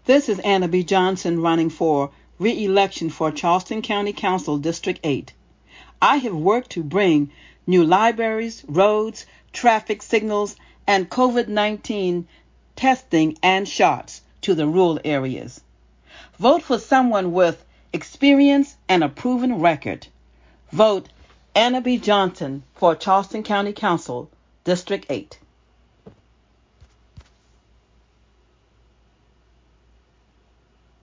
This is Anna B. Johnson running for re-election for Charleston County Council District 8. I have worked to bring new libraries, roads, traffic signals, and COVID-19 testing and shots to the rural areas. Vote for someone with experience and a proven record. Vote Anna B. Johnson for Charleston County Council District 8.